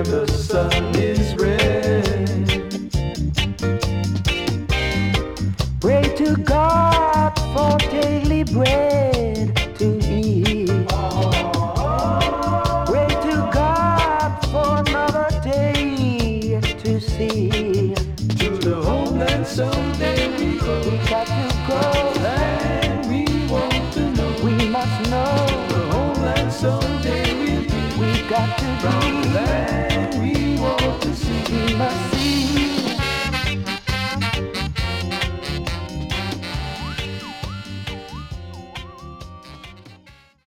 where the sun is red. Pray to God for daily bread to eat. Pray to God for another day to see. To the homeland someday we go. We got